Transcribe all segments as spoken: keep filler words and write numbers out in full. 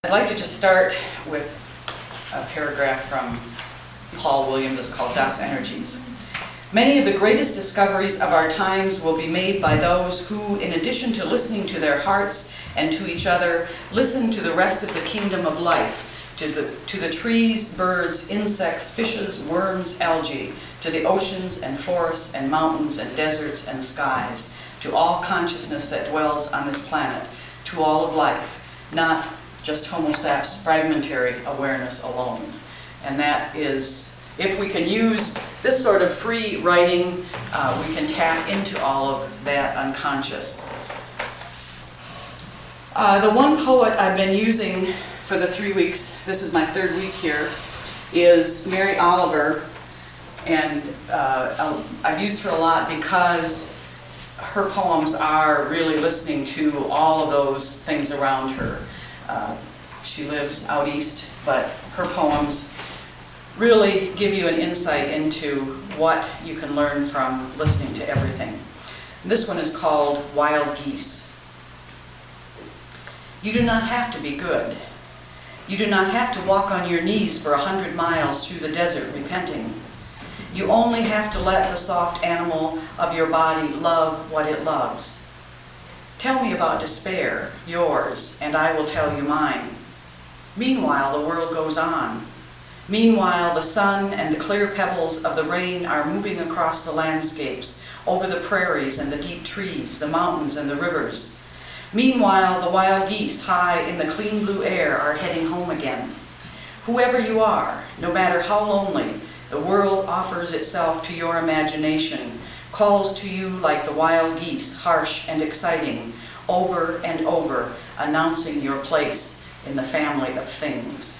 I'd like to just start with a paragraph from Paul Williams. It's called Das Energies. Many of the greatest discoveries of our times will be made by those who, in addition to listening to their hearts and to each other, listen to the rest of the kingdom of life, to the, to the trees, birds, insects, fishes, worms, algae, to the oceans and forests and mountains and deserts and skies, to all consciousness that dwells on this planet, to all of life, not just Homo saps fragmentary awareness alone. And that is, if we can use this sort of free writing, uh, we can tap into all of that unconscious. Uh, the one poet I've been using for the three weeks, this is my third week here, is Mary Oliver. And uh, I've used her a lot because her poems are really listening to all of those things around her. Uh, she lives out east, but her poems really give you an insight into what you can learn from listening to everything. This one is called Wild Geese. You do not have to be good. You do not have to walk on your knees for a hundred miles through the desert repenting. You only have to let the soft animal of your body love what it loves. Tell me about despair, yours, and I will tell you mine. Meanwhile, the world goes on. Meanwhile, the sun and the clear pebbles of the rain are moving across the landscapes, over the prairies and the deep trees, the mountains and the rivers. Meanwhile, the wild geese high in the clean blue air are heading home again. Whoever you are, no matter how lonely, the world offers itself to your imagination, calls to you like the wild geese, harsh and exciting, over and over, announcing your place in the family of things.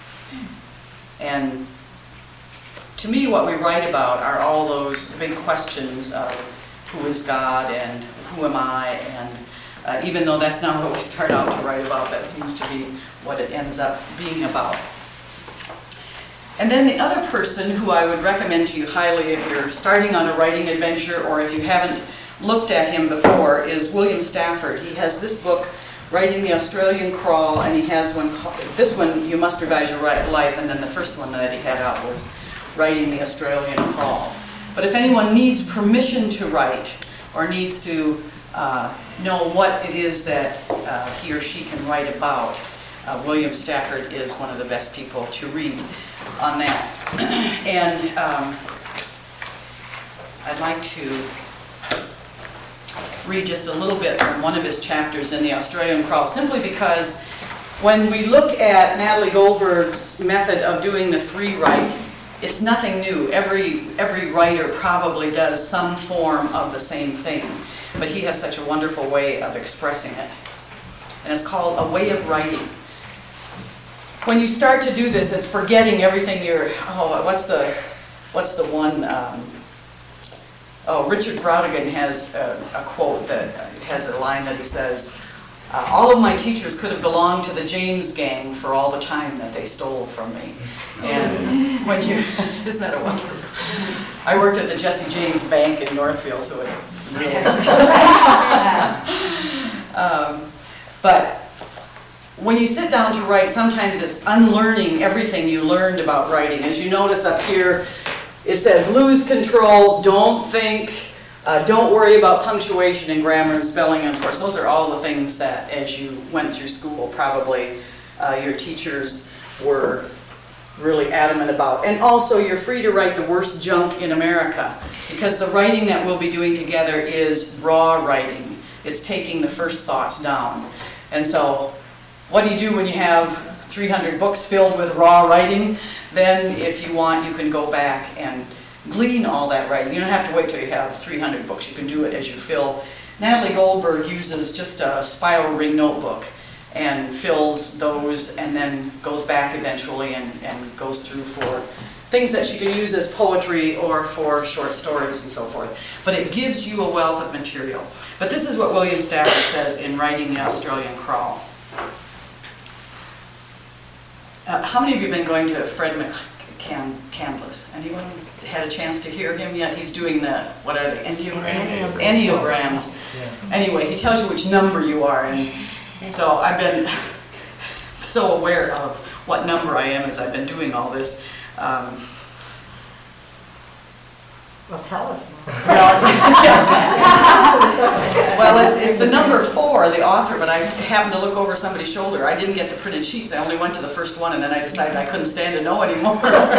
And to me, what we write about are all those big questions of who is God and who am I, and uh, even though that's not what we start out to write about, that seems to be what it ends up being about. And then the other person who I would recommend to you highly if you're starting on a writing adventure or if you haven't looked at him before is William Stafford. He has this book, Writing the Australian Crawl, and he has one called, this one, You Must Revise Your Life, and then the first one that he had out was Writing the Australian Crawl. But if anyone needs permission to write or needs to uh, know what it is that uh, he or she can write about, uh, William Stafford is one of the best people to read on that. And um, I'd like to read just a little bit from one of his chapters in the Australian Crawl, simply because when we look at Natalie Goldberg's method of doing the free write, it's nothing new. Every, every writer probably does some form of the same thing, but he has such a wonderful way of expressing it. And it's called A Way of Writing. When you start to do this, it's forgetting everything you're, oh, what's the, what's the one, um, oh, Richard Brautigan has a, a quote that has a line that he says, uh, all of my teachers could have belonged to the James gang for all the time that they stole from me. And when you, isn't that a wonderful? I worked at the Jesse James Bank in Northfield, so it really um, but when you sit down to write, sometimes it's unlearning everything you learned about writing. As you notice up here, it says lose control, don't think, uh, don't worry about punctuation and grammar and spelling. And of course, those are all the things that as you went through school, probably uh, your teachers were really adamant about. And also, you're free to write the worst junk in America, because the writing that we'll be doing together is raw writing. It's taking the first thoughts down. And so, what do you do when you have three hundred books filled with raw writing? Then, if you want, you can go back and glean all that writing. You don't have to wait till you have three hundred books. You can do it as you fill. Natalie Goldberg uses just a spiral ring notebook and fills those and then goes back eventually and, and goes through for things that she can use as poetry or for short stories and so forth. But it gives you a wealth of material. But this is what William Stafford says in Writing the Australian Crawl. Uh, how many of you have been going to Fred McCandless? Anyone had a chance to hear him yet? He's doing the, what are they, enneagrams? Enneagrams. Yeah. Anyway, he tells you which number you are. And so I've been so aware of what number I am as I've been doing all this. Um, Well, tell us. Well, well, it's, it's the number four, the author, but I happened to look over somebody's shoulder. I didn't get the printed sheets. I only went to the first one, and then I decided I couldn't stand to know anymore.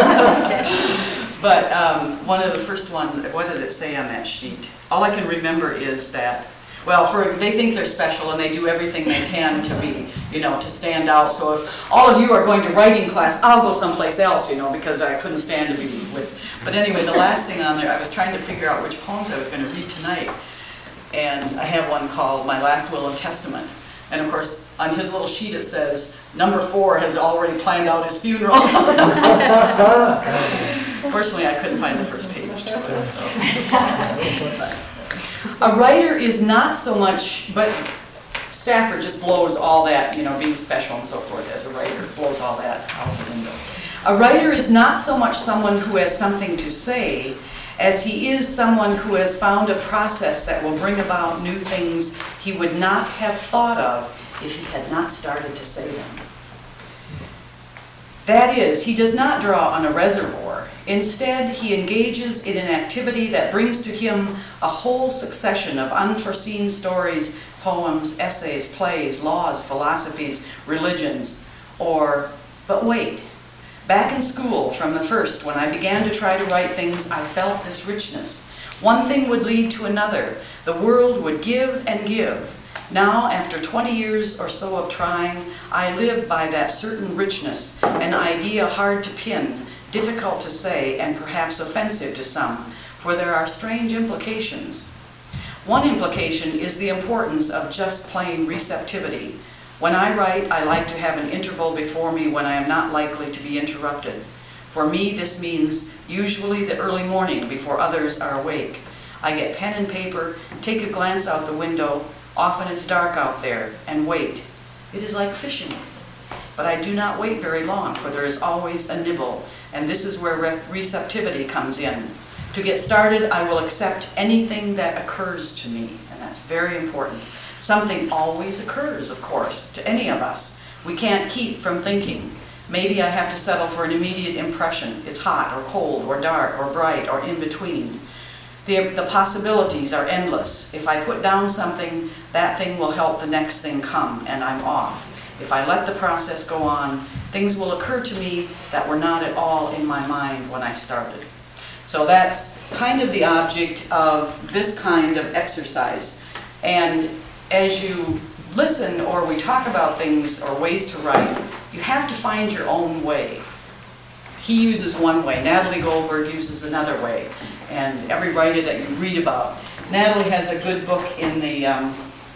But um, one of the first one, what did it say on that sheet? All I can remember is that, well, for they think they're special, and they do everything they can to be, you know, to stand out. So if all of you are going to writing class, I'll go someplace else, you know, because I couldn't stand to be with. But anyway, the last thing on there, I was trying to figure out which poems I was going to read tonight. And I have one called My Last Will and Testament. And of course, on his little sheet it says, number four has already planned out his funeral. Fortunately, I couldn't find the first page to it. So. A writer is not so much, but Stafford just blows all that, you know, being special and so forth as a writer, blows all that out the window. A writer is not so much someone who has something to say as he is someone who has found a process that will bring about new things he would not have thought of if he had not started to say them. That is, he does not draw on a reservoir. Instead, he engages in an activity that brings to him a whole succession of unforeseen stories, poems, essays, plays, laws, philosophies, religions, or, but wait. Back in school, from the first, when I began to try to write things, I felt this richness. One thing would lead to another. The world would give and give. Now, after twenty years or so of trying, I live by that certain richness, an idea hard to pin, difficult to say, and perhaps offensive to some, for there are strange implications. One implication is the importance of just plain receptivity. When I write, I like to have an interval before me when I am not likely to be interrupted. For me, this means usually the early morning before others are awake. I get pen and paper, take a glance out the window, often it's dark out there, and wait. It is like fishing. But I do not wait very long, for there is always a nibble, and this is where re- receptivity comes in. To get started, I will accept anything that occurs to me, and that's very important. Something always occurs, of course, to any of us. We can't keep from thinking. Maybe I have to settle for an immediate impression. It's hot or cold or dark or bright or in between. The, the possibilities are endless. If I put down something, that thing will help the next thing come, and I'm off. If I let the process go on, things will occur to me that were not at all in my mind when I started. So that's kind of the object of this kind of exercise. And as you listen or we talk about things or ways to write, you have to find your own way. He uses one way. Natalie Goldberg uses another way. And every writer that you read about. Natalie has a good book in the um,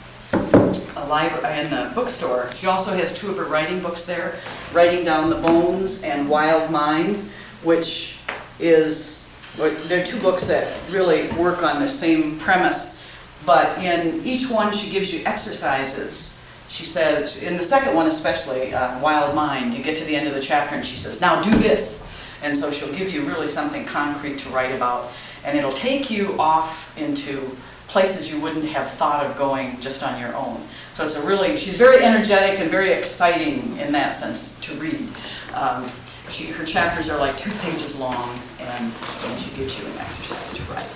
a library, in the bookstore. She also has two of her writing books there, Writing Down the Bones and Wild Mind, which is, they're two books that really work on the same premise. But in each one, she gives you exercises. She says, in the second one especially, uh, Wild Mind, you get to the end of the chapter and she says, now do this. And so she'll give you really something concrete to write about. And it'll take you off into places you wouldn't have thought of going just on your own. So it's a really, she's very energetic and very exciting in that sense to read. Um, she, her chapters are like two pages long, and then she gives you an exercise to write.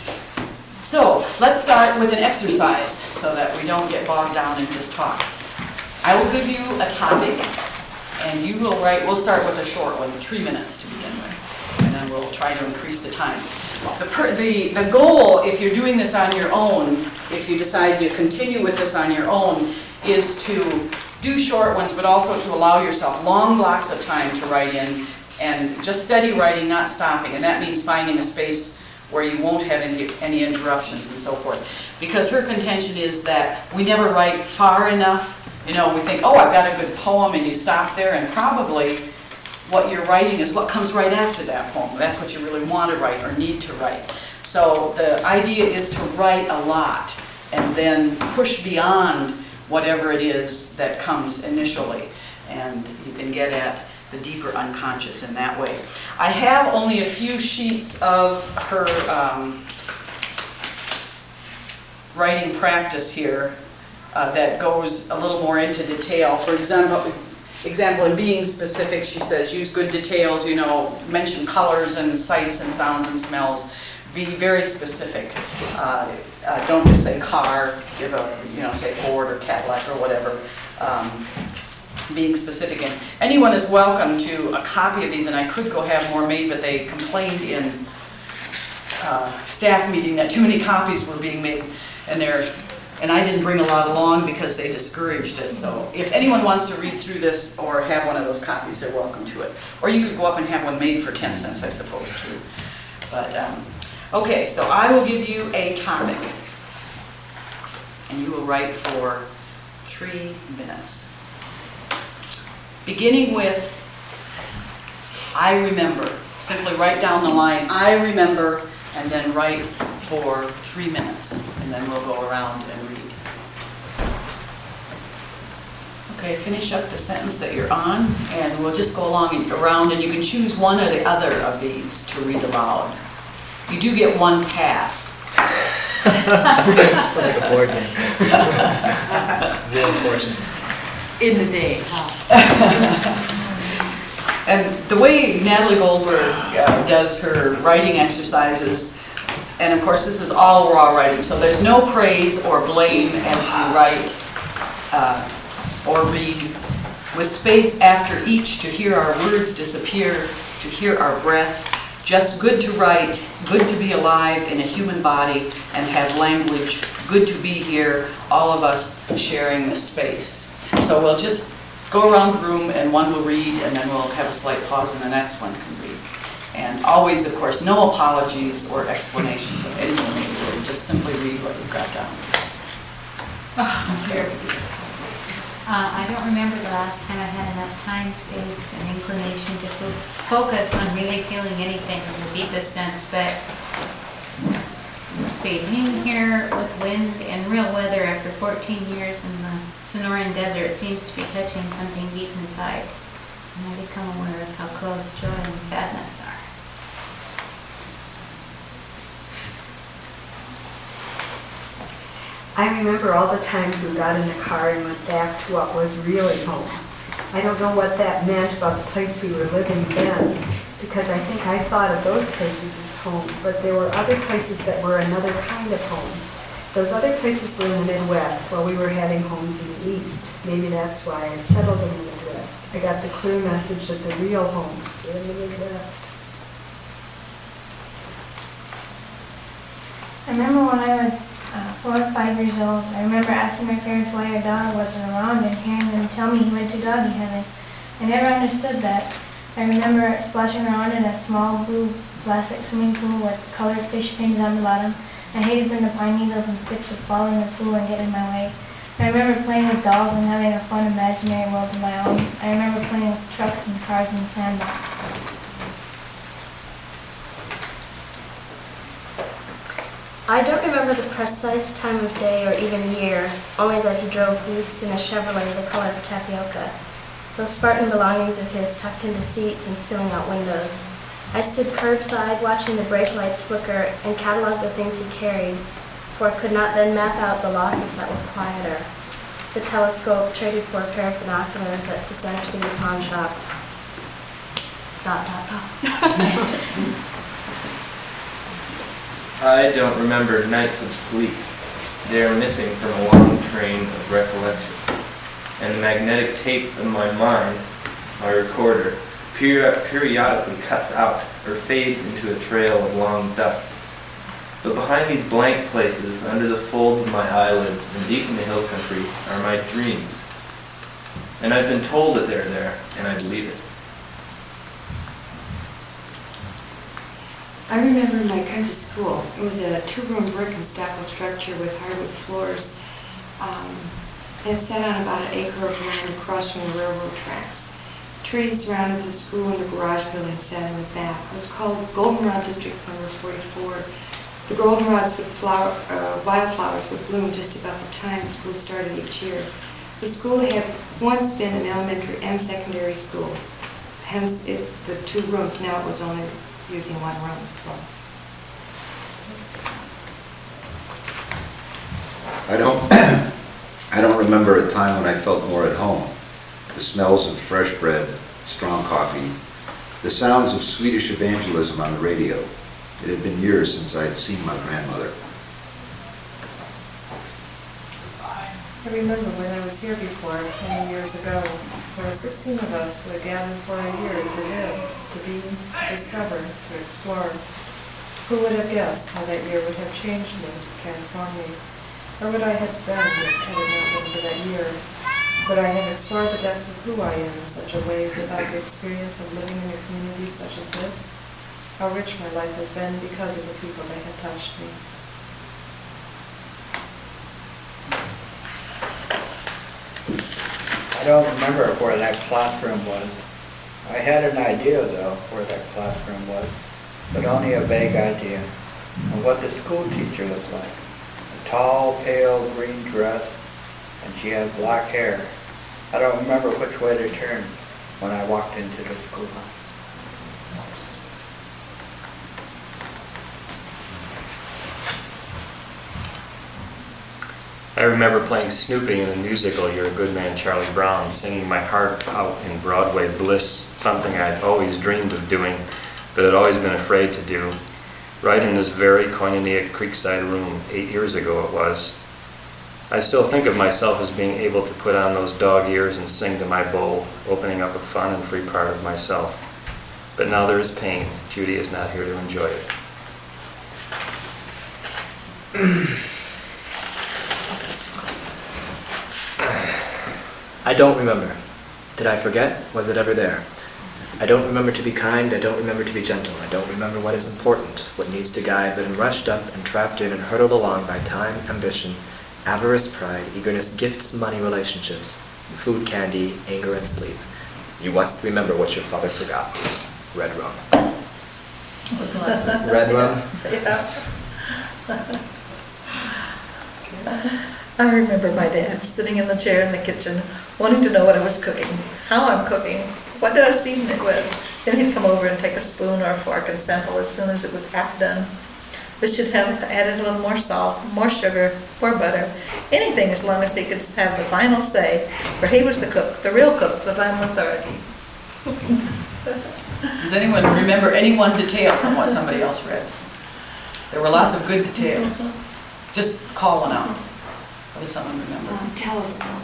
So let's start with an exercise so that we don't get bogged down in just talk. I will give you a topic, and you will write, we'll start with a short one, three minutes to begin with, and then we'll try to increase the time. The, per, the, the goal, if you're doing this on your own, if you decide to continue with this on your own, is to do short ones, but also to allow yourself long blocks of time to write in, and just steady writing, not stopping, and that means finding a space where you won't have any, any interruptions and so forth. Because her contention is that we never write far enough. You know, we think, oh, I've got a good poem, and you stop there, and probably what you're writing is what comes right after that poem. That's what you really want to write or need to write. So the idea is to write a lot and then push beyond whatever it is that comes initially. And you can get at the deeper unconscious in that way. I have only a few sheets of her um, writing practice here uh, that goes a little more into detail. For example, example, in being specific, she says, use good details, you know, mention colors and sights and sounds and smells. Be very specific. Uh, uh, don't just say car, give a, you know, say Ford or Cadillac or whatever. Um, being specific. And anyone is welcome to a copy of these, and I could go have more made, but they complained in uh, staff meeting that too many copies were being made, and they're, and I didn't bring a lot along because they discouraged it. So if anyone wants to read through this or have one of those copies, they're welcome to it. Or you could go up and have one made for ten cents, I suppose, too. But, um, okay, so I will give you a topic, and you will write for three minutes. Beginning with, I remember. Simply write down the line, I remember, and then write for three minutes, and then we'll go around and read. Okay, finish up the sentence that you're on, and we'll just go along and around, and you can choose one or the other of these to read aloud. You do get one pass. Sounds like a board game. Real unfortunate. In the day, huh? And the way Natalie Goldberg uh, does her writing exercises, and of course this is all raw writing, so there's no praise or blame as you write uh, or read, with space after each to hear our words disappear, to hear our breath. Just good to write, good to be alive in a human body and have language, good to be here, all of us sharing this space. So we'll just go around the room and one will read, and then we'll have a slight pause and the next one can read. And always, of course, no apologies or explanations of anything that you do. Just simply read what you've got down. Sarah. Uh, I don't remember the last time I had enough time, space, and inclination to fo- focus on really feeling anything in the deepest sense, but let's see, being here with wind and real weather after fourteen years in the Sonoran Desert seems to be touching something deep inside, and I become aware of how close joy and sadness are. I remember all the times we got in the car and went back to what was really home. I don't know what that meant about the place we were living then, because I think I thought of those places as home, but there were other places that were another kind of home. Those other places were in the Midwest, while we were having homes in the East. Maybe that's why I settled in the Midwest. I got the clear message that the real homes were in the Midwest. I remember when I was uh, four or five years old, I remember asking my parents why our dog wasn't around and hearing them tell me he went to doggy heaven. I never understood that. I remember splashing around in a small blue plastic swimming pool with colored fish painted on the bottom. I hated when the pine needles and sticks would fall in the pool and get in my way. I remember playing with dolls and having a fun imaginary world of my own. I remember playing with trucks and cars in the sandbox. I don't remember the precise time of day or even year, only that he drove east in a Chevrolet the color of tapioca, those Spartan belongings of his tucked into seats and spilling out windows. I stood curbside watching the brake lights flicker and cataloged the things he carried, for I could not then map out the losses that were quieter. The telescope traded for a pair of binoculars at the Center City pawn shop. Dot, dot, dot. I don't remember nights of sleep. They are missing from a long train of recollection. And the magnetic tape in my mind, my recorder, peri- periodically cuts out or fades into a trail of long dust. But behind these blank places, under the folds of my eyelids and deep in the hill country, are my dreams. And I've been told that they're there, and I believe it. I remember my country school. It was a two-room brick and stucco structure with hardwood floors. Um, it sat on about an acre of land across from the railroad tracks. Trees surrounded the school and the garage building sat in the back. It was called Goldenrod District Number forty-four. The goldenrods would flower, uh, wildflowers would bloom just about the time the school started each year. The school had once been an elementary and secondary school. Hence, it, the two rooms. Now it was only using one room. I don't, I don't remember a time when I felt more at home. the smells of fresh bread, strong coffee, the sounds of Swedish evangelism on the radio. It had been years since I had seen my grandmother. I remember when I was here before, many years ago, there were sixteen of us who had gathered for a year to live, to be, to discover, to explore. Who would have guessed how that year would have changed me, transformed me? Or would I have been if I had not been for that year? Would I have explored the depths of who I am in such a way without the experience of living in a community such as this? How rich my life has been because of the people that have touched me. I don't remember where that classroom was. I had an idea, though, where that classroom was, but only a vague idea of what the school teacher looked like. A tall, pale green dress, and she had black hair. I don't remember which way to turn when I walked into the schoolhouse. I remember playing Snoopy in the musical You're a Good Man, Charlie Brown, singing my heart out in Broadway bliss, something I'd always dreamed of doing, but had always been afraid to do. Right in this very Koinonia Creekside room, eight years ago it was. I still think of myself as being able to put on those dog ears and sing to my bowl, opening up a fun and free part of myself. But now there is pain. Judy is not here to enjoy it. I don't remember. Did I forget? Was it ever there? I don't remember to be kind, I don't remember to be gentle, I don't remember what is important, what needs to guide, but am rushed up and trapped in and hurtled along by time, ambition, avarice, pride, eagerness, gifts, money, relationships, food, candy, anger, and sleep. You must remember what your father forgot. Red rum. Red rum? Yes. I remember my dad sitting in the chair in the kitchen, wanting to know what I was cooking, how I'm cooking, what did I season it with. Then he'd come over and take a spoon or a fork and sample as soon as it was half done. This should have added a little more salt, more sugar, more butter, anything as long as he could have the final say, for he was the cook, the real cook, the final authority. Does anyone remember any one detail from what somebody else read? There were lots of good details. Just call one out. What does someone remember? Um, telescope.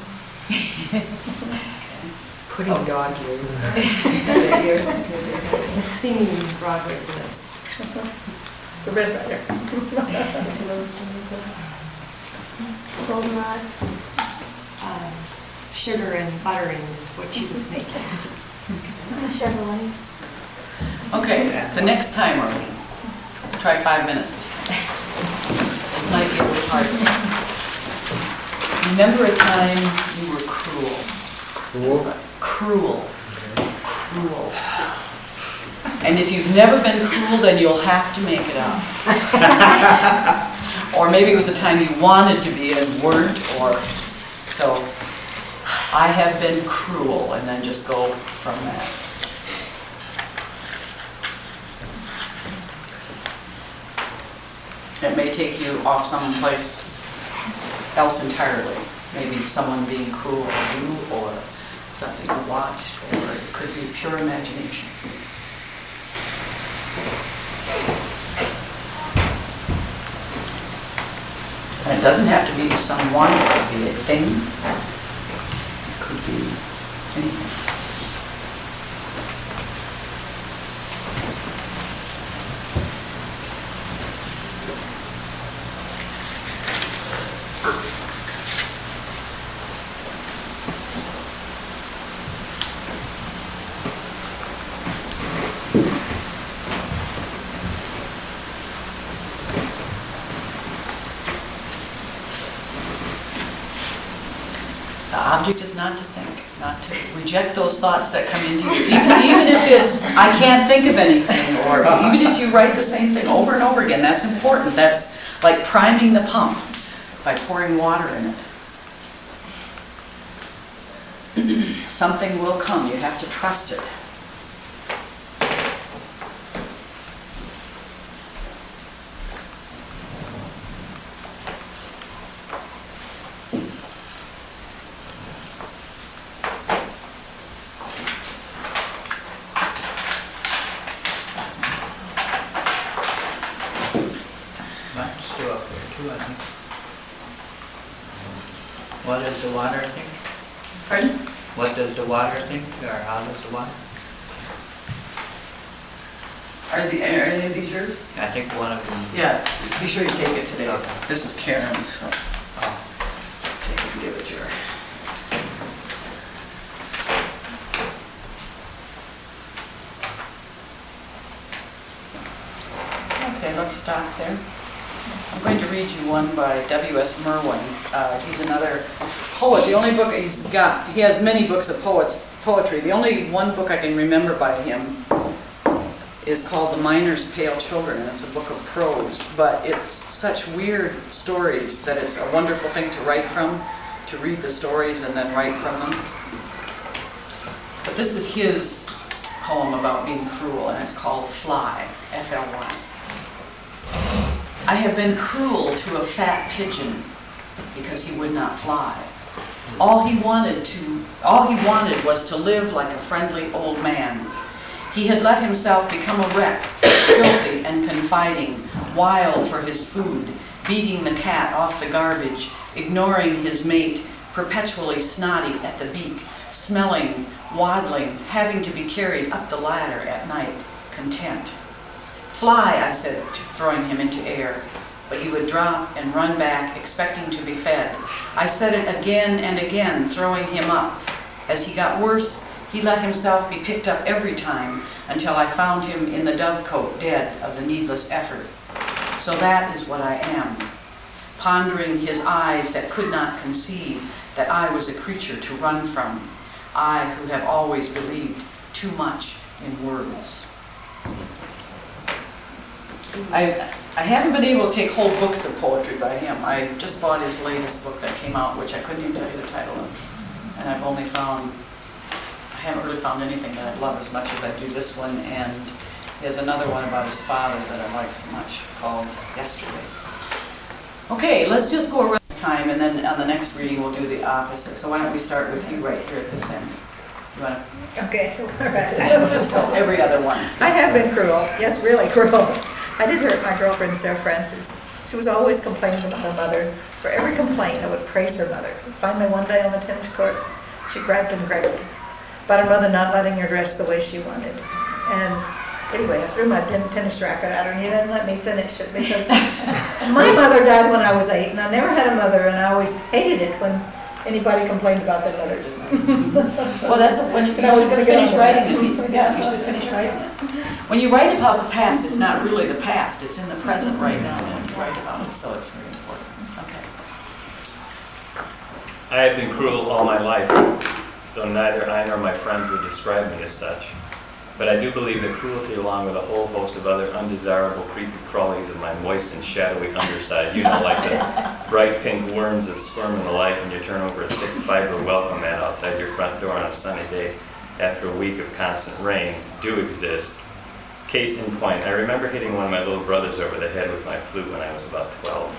Putting Oh. dog ears. Years since New Year's. Singing Broadway bliss. The Red Rider. Goldenrods. Um, sugar and buttering what she was making. A Chevrolet. Okay, the next timer. Let's try five minutes this time. This might be a little hard. Remember a time you were cruel. Cruel? Cruel. Cruel. And if you've never been cruel, then you'll have to make it up. Or maybe it was a time you wanted to be and weren't, or so. I have been cruel, and then just go from that. It may take you off someplace else entirely. Maybe someone being cruel to you, or something you watched, or it could be pure imagination. And it doesn't have to be someone, it could be a thing, it could be anything. The object is not to think, not to reject those thoughts that come into you. Even, even if it's, I can't think of anything, or even if you write the same thing over and over again, that's important. That's like priming the pump by pouring water in it. Something will come, you have to trust it. What does the water think? Pardon? What does the water think, or how does the water? Are the, are any of these yours? I think one of them. Yeah, be sure you take it today. Okay. This is Karen's, so Oh. take it and give it to her. Okay, let's stop there. I'm going to read you one by W S Merwin. Uh, he's another poet. The only book he's got, he has many books of poets, poetry. The only one book I can remember by him is called The Miner's Pale Children, and it's a book of prose, but it's such weird stories that it's a wonderful thing to write from, to read the stories and then write from them. But this is his poem about being cruel, and it's called Fly, F L Y. I have been cruel to a fat pigeon because he would not fly. All he wanted to, all he wanted was to live like a friendly old man. He had let himself become a wreck, filthy and confiding, wild for his food, beating the cat off the garbage, ignoring his mate, perpetually snotty at the beak, smelling, waddling, having to be carried up the ladder at night, content. Fly, I said, throwing him into air, but he would drop and run back, expecting to be fed. I said it again and again, throwing him up. As he got worse, he let himself be picked up every time until I found him in the dovecote, dead of the needless effort. So that is what I am, pondering his eyes that could not conceive that I was a creature to run from, I who have always believed too much in words. I, I haven't been able to take whole books of poetry by him. I just bought his latest book that came out, which I couldn't even tell you the title of. And I've only found, I haven't really found anything that I love as much as I do this one. And he has another one about his father that I like so much called Yesterday. Okay, let's just go around this time, and then on the next reading we'll do the opposite. So why don't we start with you right here at this end? You want to? Okay, all right. Just go every other one. I have been cruel, yes, really cruel. I did hurt my girlfriend, Sarah Francis. She was always complaining about her mother. For every complaint, I would praise her mother. Finally, one day on the tennis court, she grabbed and griped about her mother not letting her dress the way she wanted. And anyway, I threw my tennis racket at her, and he didn't let me finish it because my mother died when I was eight, and I never had a mother, and I always hated it when anybody complained about their mothers. Well, that's when you, you I was should gonna get finish on writing that. a piece. Yeah, you should finish writing it. When you write about the past, it's not really the past. It's in the present right now when you write about it, so it's very important. Okay. I have been cruel all my life, though neither I nor my friends would describe me as such. But I do believe that cruelty, along with a whole host of other undesirable creepy crawlies of my moist and shadowy underside, you know, like the bright pink worms that squirm in the light when you turn over a thick fiber welcome mat outside your front door on a sunny day after a week of constant rain, do exist. Case in point, I remember hitting one of my little brothers over the head with my flute when I was about twelve.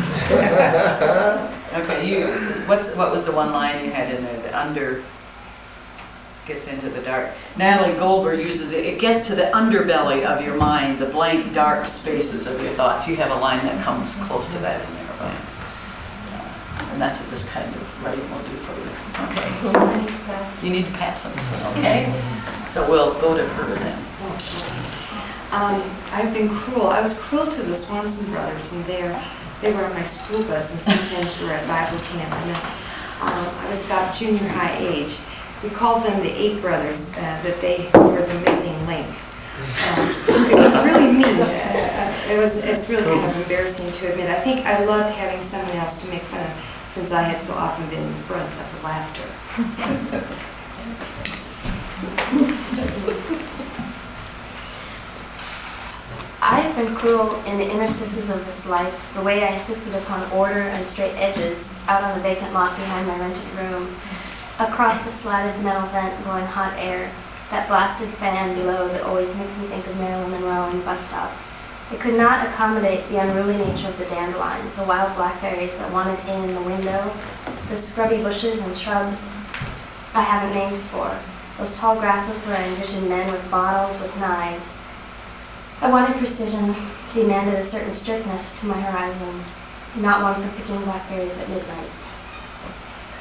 Okay, you, what's, what was the one line you had in there? The under gets into the dark. Natalie Goldberg uses it. It gets to the underbelly of your mind, the blank, dark spaces of your thoughts. You have a line that comes close to that in there. But, uh, and that's what this kind of writing will do for you. Okay. You need to pass them, so, okay? So we'll go to her then. Um, I've been cruel. I was cruel to the Swanson brothers, and they're, they were on my school bus, and sometimes we were at Bible camp. And um, I was about junior high age. We called them the Eight Brothers, uh, that they were the missing link. Um, it was really mean. Uh, it was, it's really kind of embarrassing to admit. I think I loved having someone else to make fun of, since I had so often been in front of the laughter. I have been cruel in the interstices of this life, the way I insisted upon order and straight edges out on the vacant lot behind my rented room, across the slatted metal vent blowing hot air, that blasted fan below that always makes me think of Marilyn Monroe and bus stop. It could not accommodate the unruly nature of the dandelions, the wild blackberries that wanted in the window, the scrubby bushes and shrubs I haven't names for, those tall grasses where I envisioned men with bottles, with knives. I wanted precision, demanded a certain strictness to my horizon, not one for picking blackberries at midnight.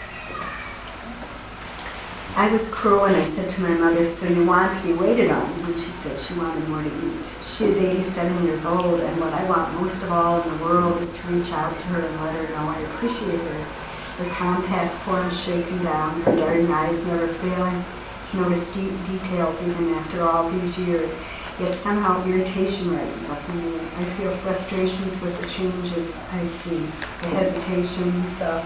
I was cruel and I said to my mother, so you want to be waited on? And she said she wanted more to eat. She is eighty-seven years old, and what I want most of all in the world is to reach out to her and let her know I appreciate her. Her compact form shaken down, her darting eyes never failing, to notice deep details even after all these years. Yet somehow irritation rises up in me. I feel frustrations with the changes I see, the hesitations, the...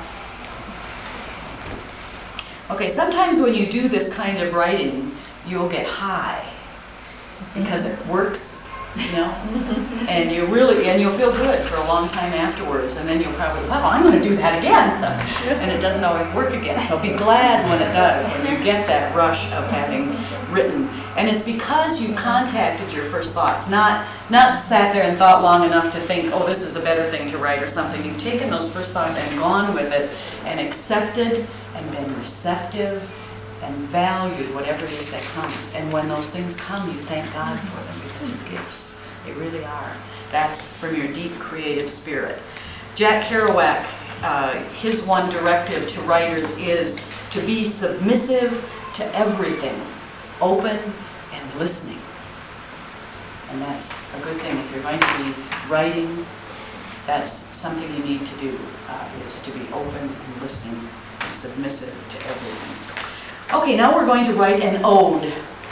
Okay, sometimes when you do this kind of writing, you'll get high because it works, you know? And you really, and you'll feel good for a long time afterwards, and then you'll probably, well, I'm going to do that again. And it doesn't always work again. So be glad when it does, when you get that rush of having written. And it's because you contacted your first thoughts, not not sat there and thought long enough to think, oh, this is a better thing to write or something. You've taken those first thoughts and gone with it and accepted and been receptive and valued whatever it is that comes. And when those things come, you thank God for them because they're gifts. They really are. That's from your deep creative spirit. Jack Kerouac, uh, his one directive to writers is to be submissive to everything, open and listening. And that's a good thing. If you're going to be writing, that's something you need to do, uh, is to be open and listening and submissive to everything. Okay, now we're going to write an ode.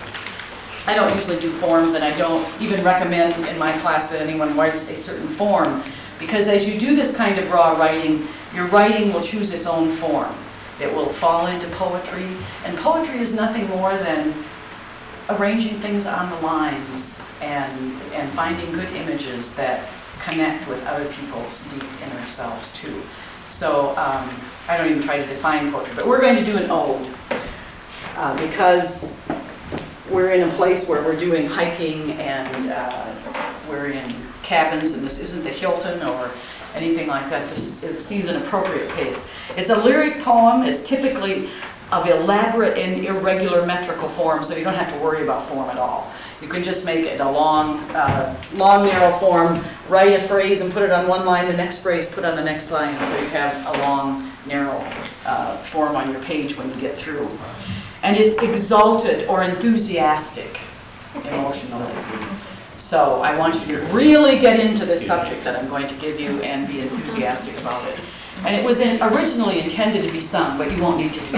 I don't usually do forms, and I don't even recommend in my class that anyone writes a certain form, because as you do this kind of raw writing, your writing will choose its own form. It will fall into poetry, and poetry is nothing more than arranging things on the lines and, and finding good images that connect with other people's deep inner selves too. So um, I don't even try to define poetry, but we're going to do an ode uh, because we're in a place where we're doing hiking and uh, we're in cabins, and this isn't the Hilton or anything like that. This, it seems an appropriate pace. It's a lyric poem. It's typically of elaborate and irregular metrical form, so you don't have to worry about form at all. You can just make it a long, uh, long, narrow form, write a phrase and put it on one line, the next phrase put on the next line, so you have a long, narrow uh, form on your page when you get through. And it's exalted or enthusiastic emotionally. So I want you to really get into this subject that I'm going to give you and be enthusiastic about it. And it was in, originally intended to be sung, but you won't need to do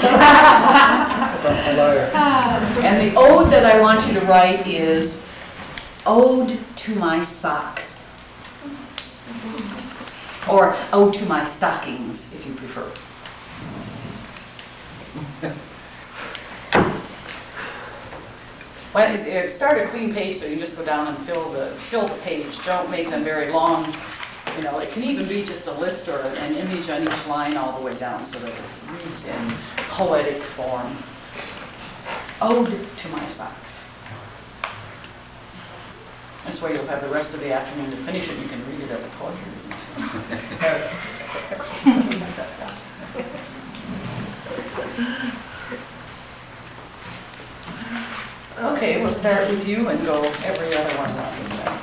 that. And the ode that I want you to write is Ode to My Socks. Or Ode to My Stockings, if you prefer. Well, start a clean page so you just go down and fill the fill the page. Don't make them very long. You know, it can even be just a list or an image on each line all the way down so that it reads in poetic form. Ode to My Socks. This way you'll have the rest of the afternoon to finish it. You can read it as a poetry reading. Okay, we'll start with you and go every other one around this way.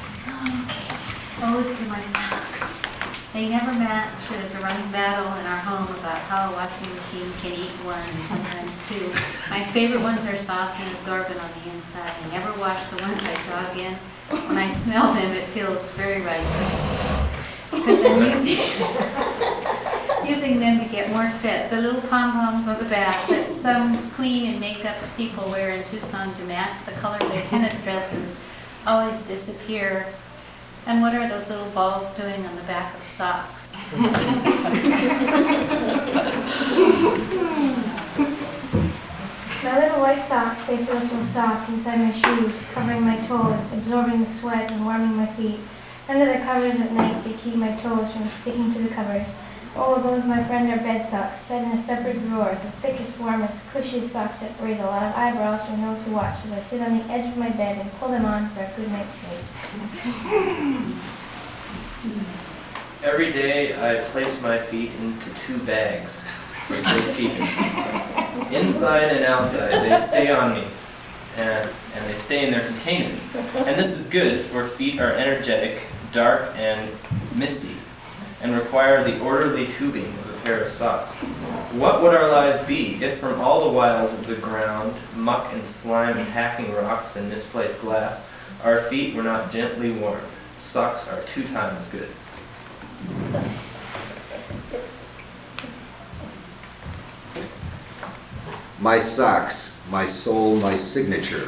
Ode to My Socks. They never match. There's a running battle in our home about how a washing machine can eat one, sometimes two. My favorite ones are soft and absorbent on the inside. I never wash the ones I jog in. When I smell them, it feels very right. Because I'm using, using them to get more fit. The little pom-poms on the back that some clean and makeup people wear in Tucson to match the color of their tennis dresses always disappear. And what are those little balls doing on the back of socks? My little white socks, they feel so soft inside my shoes, covering my toes, absorbing the sweat and warming my feet. Under the covers at night, they keep my toes from sticking to the covers. Oh, those, my friend, are bed socks, set in a separate drawer, the thickest, warmest, cushiest socks that raise a lot of eyebrows from those who watch as I sit on the edge of my bed and pull them on for a good night's sleep. Every day I place my feet into two bags for safekeeping. Inside and outside, they stay on me, and, and they stay in their containers. And this is good, for feet are energetic, dark, and misty, and require the orderly tubing of the pair of socks. What would our lives be if from all the wiles of the ground, muck and slime and hacking rocks and misplaced glass, our feet were not gently warmed? Socks are two times good. My socks, my soul, my signature.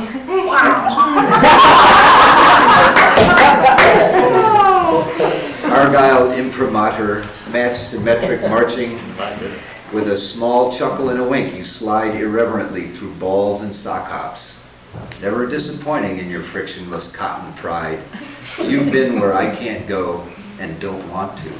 Argyle imprimatur, match symmetric marching. With a small chuckle and a wink, you slide irreverently through balls and sock hops. Never disappointing in your frictionless cotton pride. You've been where I can't go and don't want to.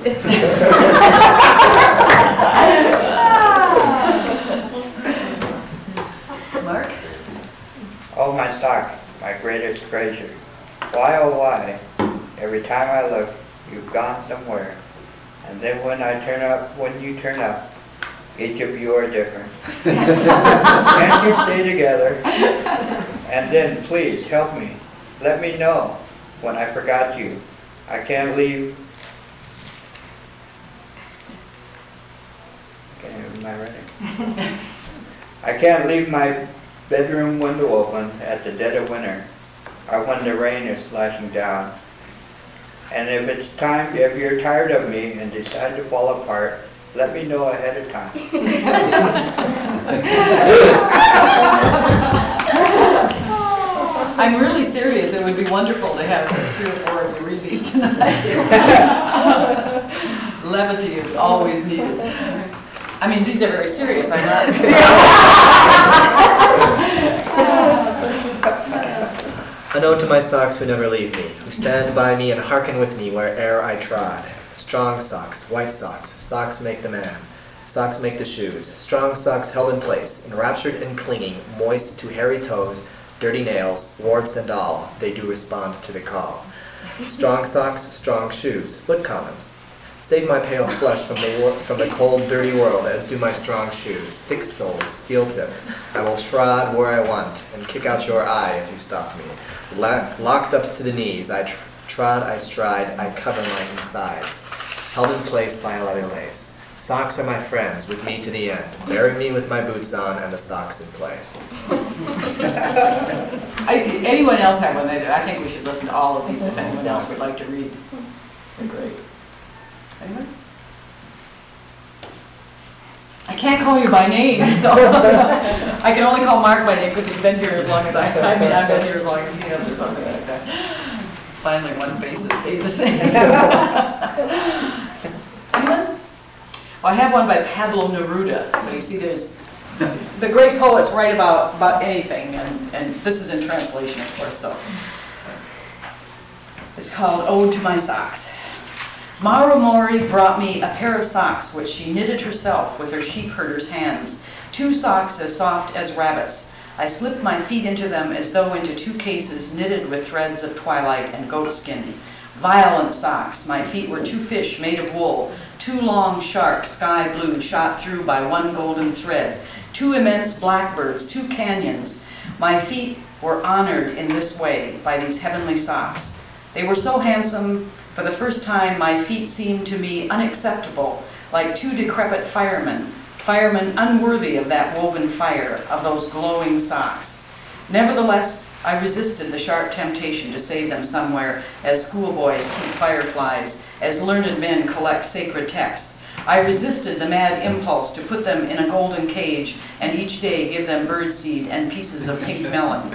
Mark? Oh, my sock, my greatest treasure. Why, oh why, every time I look, you've gone somewhere. And then when I turn up, when you turn up, each of you are different. Can't you stay together? And then, please, help me. Let me know when I forgot you. I can't leave. Okay, am I ready? I can't leave my bedroom window open at the dead of winter, or when the rain is slashing down. And if it's time, if you're tired of me and decide to fall apart, let me know ahead of time. I'm really serious. It would be wonderful to have three or four of you read these tonight. Levity is always needed. I mean, these are very serious. I'm not. A note to my socks who never leave me, who stand by me and hearken with me where'er I trod. Strong socks, white socks, socks make the man. Socks make the shoes. Strong socks held in place, enraptured and clinging, moist to hairy toes, dirty nails, warts and all, they do respond to the call. Strong socks, strong shoes, foot condoms. Save my pale flesh from the wor- from the cold, dirty world, as do my strong shoes, thick soles, steel-tipped. I will trod where I want, and kick out your eye if you stop me. La- locked up to the knees, I tr- trod, I stride, I cover my insides. Held in place by a leather lace. Socks are my friends, with me to the end. Bury me with my boots on and the socks in place. I, anyone else have one? I think we should listen to all of these if anyone else would like to read. They're great. Anyone? I can't call you by name, so I can only call Mark by name because he's been here as long as I have. I mean, I've been here as long as he has or something like that. Finally, one basis stayed the same. Anyone? Well, I have one by Pablo Neruda. So you see there's, the great poets write about, about anything, and, and this is in translation, of course, so. It's called Ode to My Socks. Maru Mori brought me a pair of socks which she knitted herself with her sheep herder's hands, two socks as soft as rabbits. I slipped my feet into them as though into two cases knitted with threads of twilight and goatskin. Violent socks, my feet were two fish made of wool, two long sharks, sky blue, shot through by one golden thread, two immense blackbirds, two canyons. My feet were honored in this way by these heavenly socks. They were so handsome. For the first time, my feet seemed to me unacceptable, like two decrepit firemen, firemen unworthy of that woven fire, of those glowing socks. Nevertheless, I resisted the sharp temptation to save them somewhere, as schoolboys keep fireflies, as learned men collect sacred texts. I resisted the mad impulse to put them in a golden cage and each day give them birdseed and pieces of pink melon.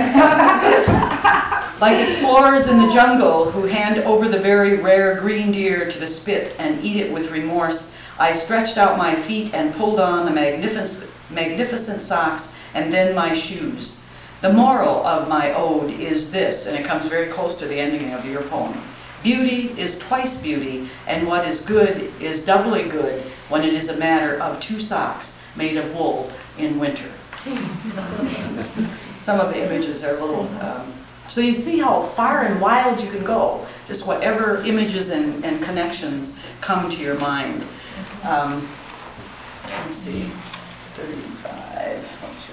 Like explorers in the jungle who hand over the very rare green deer to the spit and eat it with remorse, I stretched out my feet and pulled on the magnificent, magnificent socks and then my shoes. The moral of my ode is this, and it comes very close to the ending of your poem. Beauty is twice beauty, and what is good is doubly good when it is a matter of two socks made of wool in winter. Some of the images are a little, um, so you see how far and wild you can go, just whatever images and, and connections come to your mind. Um, let's see, thirty-five.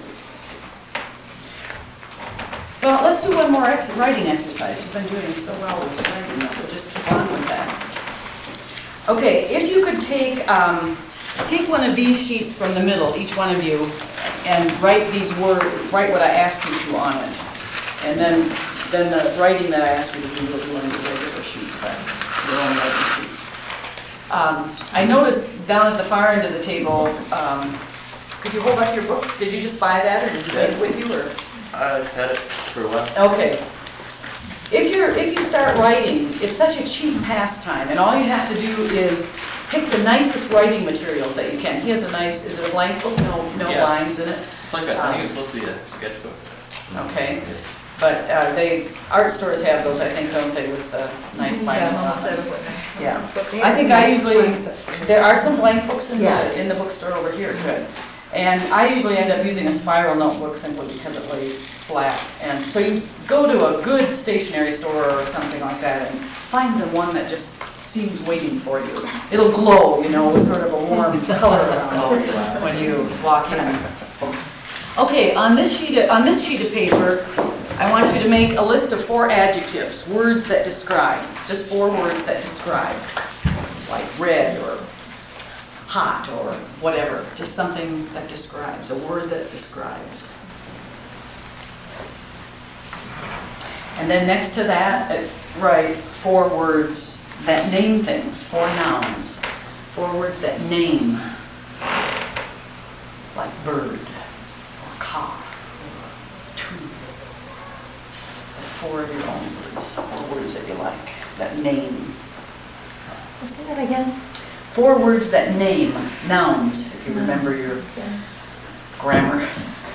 Well, let's do one more ex writing exercise. You've been doing so well with writing that we'll just keep on with that. Okay, if you could take, um, take one of these sheets from the middle, each one of you, and write these words, write what I asked you to on it. And then, then the writing that I asked you to do will be on the regular sheet, but your own writing sheet. Um, I noticed down at the far end of the table, um, could you hold up your book? Did you just buy that, or did you take it with you, or? I've had it for a while. Okay. If you're, if you start writing, it's such a cheap pastime, and all you have to do is pick the nicest writing materials that you can. He has a nice, is it a blank book? No, no Yeah. lines in it? It's like a, I think it's supposed to be a sketchbook. Okay. But uh, they, art stores have those, I think, don't they, with the nice Yeah, binding Mama on said them? it wouldn't. Yeah. But they I think I have usually, nice ones. there are some blank books in Yeah. the, in the bookstore over here, good. And I usually end up using a spiral notebook simply because it lays flat. And so you go to a good stationery store or something like that and find the one that just seems waiting for you. It'll glow, you know, with sort of a warm color around it when you walk in. Okay, on this sheet, of, on this sheet of paper, I want you to make a list of four adjectives, words that describe, just four words that describe, like red or hot or whatever, just something that describes, a word that describes. And then next to that, uh, write four words that name things, four nouns, four words that name, like bird or car or tree. Four of your own words, four words that you like, that name. Say that again. Four words that name, nouns, if you remember your grammar.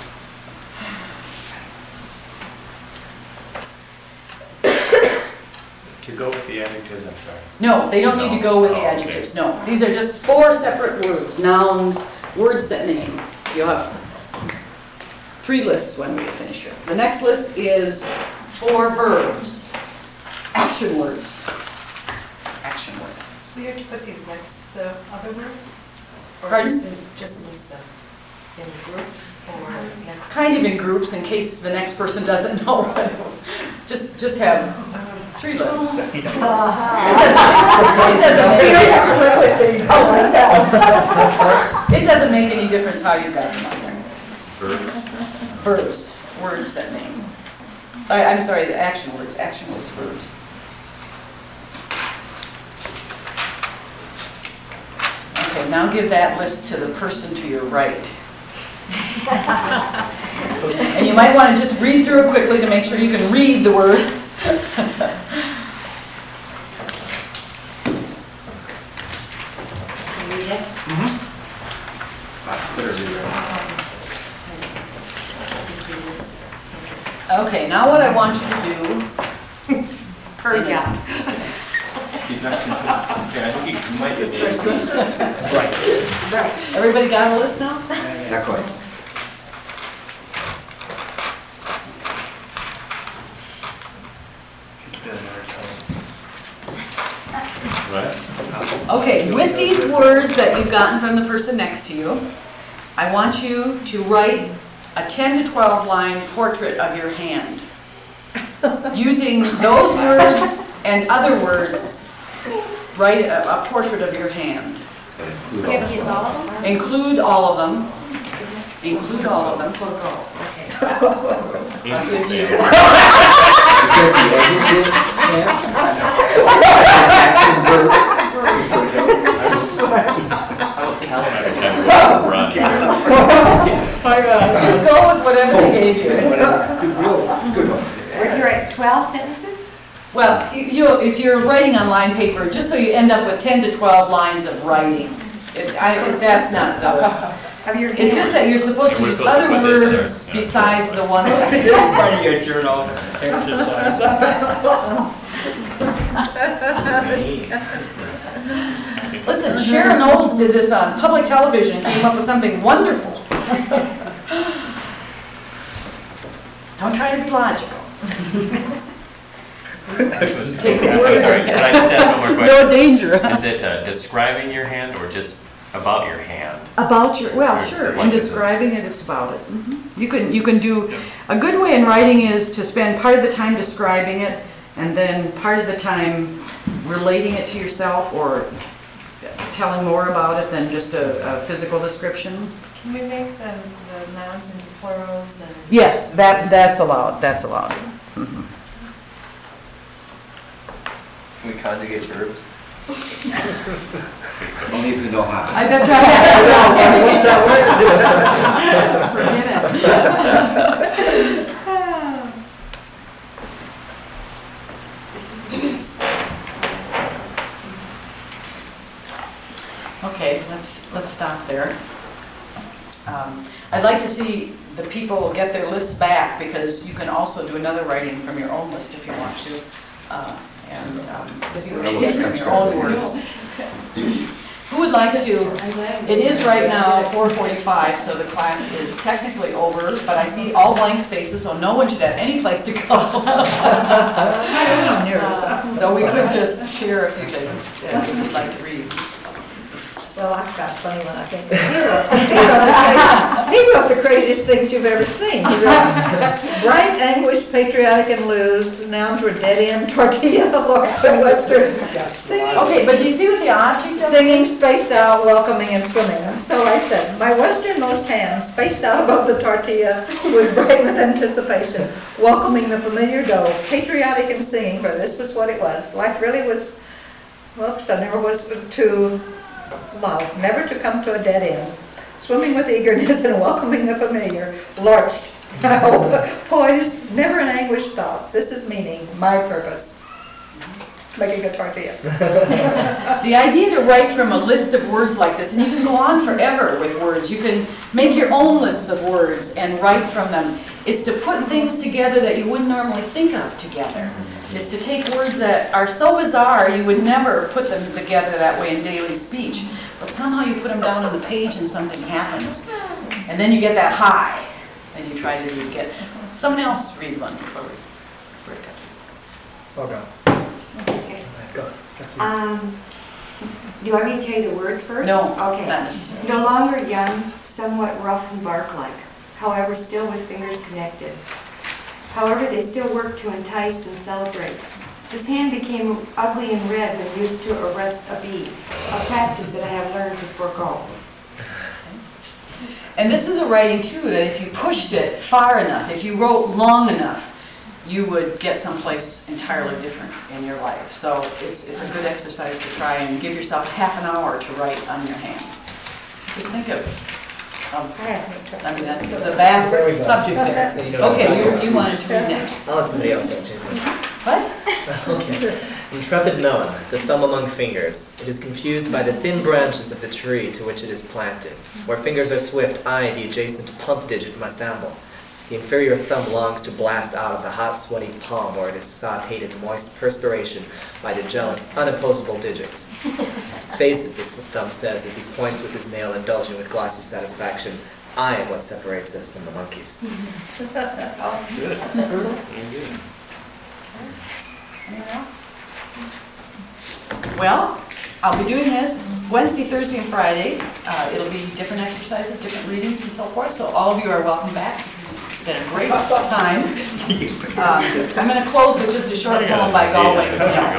To go with the adjectives, I'm sorry. No, they don't need to go with the No. Oh, okay. adjectives, no. These are just four separate words, nouns, words that name. You'll have three lists when we finish here. The next list is four verbs, action words. Action words. Do you have to put these next to the other words? Or Pardon? just, in, just list them in groups or next? Kind of in groups in case the next person doesn't know what. Just, just have three lists. It doesn't make- It doesn't make any difference how you got them on there. Verbs. Verbs, words that name. I, I'm sorry, the action words, action words, verbs. Okay, now give that list to the person to your right. And you might want to just read through it quickly to make sure you can read the words. Okay, now what I want you to do. Hurry up. He's not control- Okay, I think he might just. Right. Right. Everybody got a list now? Not quite. What? Okay, with these words that you've gotten from the person next to you, I want you to write a ten to twelve line portrait of your hand. Using those words and other words, write a, a portrait of your hand. Include We have to all- use all of them? Include all of them. Include all of them. Interesting. Run. Just go with whatever they gave you. Good one. Would you write twelve sentences? Well, you, you- if you're writing on line paper, just so you end up with ten to twelve lines of writing. It, I, that's not the, Of your it's just hand? that you're supposed to And we're use supposed to other put this in there. words Yeah. besides the ones that Part of your journal Listen, Sharon Olds did this on public television and came up with something wonderful. Don't try to be logical. Take a I'm word. sorry, can I just ask one more question? No danger. Is it uh, describing your hand or just about your hand? About your, well, Or- sure, or in like it's a- describing it, it's about it. Mhm. You can, you can do, a good way in writing is to spend part of the time describing it and then part of the time relating it to yourself or telling more about it than just a, a physical description. Can we make the, the nouns into plurals and? Yes, that, that's allowed, that's allowed. Mhm. Can we conjugate verbs? Only if you know how. I bet you Forget it. Okay, let's, let's stop there. Um, I'd like to see the people get their lists back, because you can also do another writing from your own list if you want to. Uh, and um, see what you get from your own words. Who would like to? It is right now four forty-five, so the class is technically over, but I see all blank spaces, so no one should have any place to go. So we could just share a few things that you'd like to read. Well, I've got a funny one, I think. He wrote, he wrote the craziest things you've ever seen. He wrote, bright, anguished, patriotic, and loose. Nouns were dead end, tortilla, large, and western. Singing, Okay, but do you see what the object is? singing, spaced out, welcoming, and swimming. And so I said, my westernmost hand, spaced out above the tortilla, was bright with anticipation, welcoming the familiar dough, patriotic and singing, for this was what it was. Life really was, whoops, I never was too... love, never to come to a dead end, swimming with eagerness and welcoming the familiar, lurched, poised, never an anguished thought. This is meaning, my purpose, making a tortilla. The idea to write from a list of words like this, and you can go on forever with words. You can make your own lists of words and write from them. It's to put things together that you wouldn't normally think of together. It's to take words that are so bizarre you would never put them together that way in daily speech. But somehow you put them down on the page and something happens. And then you get that high, and you try to get someone else read one before we break up. Well done. Okay. Go. Um, do you want me to tell you the words first? No, Okay. not necessarily. No longer young, somewhat rough and bark-like, however still with fingers connected. However, they still work to entice and celebrate. His hand became ugly and red when used to arrest a bee, a practice that I have learned to forego. And this is a writing, too, that if you pushed it far enough, if you wrote long enough, you would get someplace entirely different in your life. So it's, it's a good exercise to try and give yourself half an hour to write on your hands. Just think of, um, I mean, that's, it's a vast Very good. subject there. So you know Okay, what- you, you wanted to read next. I'll let somebody else go too. What? Okay. Intrepid melon, the thumb among fingers. It is confused by the thin branches of the tree to which it is planted. Where fingers are swift, I, the adjacent pump digit, must amble. The inferior thumb longs to blast out of the hot, sweaty palm where it is sauteed in moist perspiration by the jealous, unopposable digits. Face it, this thumb says as he points with his nail, indulging with glossy satisfaction. I am what separates us from the monkeys. Good. Good. Anyone else? Well, I'll be doing this Wednesday, Thursday, and Friday. Uh, it'll be different exercises, different readings, and so forth. So all of you are welcome back. This has been a great time. Uh, I'm going to close with just a short poem by Galway.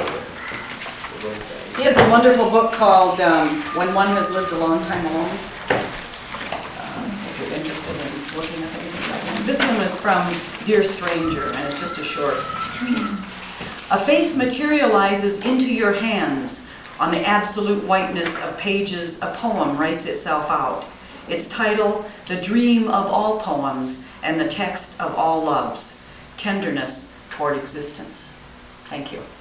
He has a wonderful book called um, When One Has Lived a Long Time Alone. Uh, if you're interested in looking at anything like that. This one is from Dear Stranger, and it's just a short piece. A face materializes into your hands. On the absolute whiteness of pages, a poem writes itself out. Its title, The Dream of All Poems, and the text of all loves, tenderness toward existence. Thank you.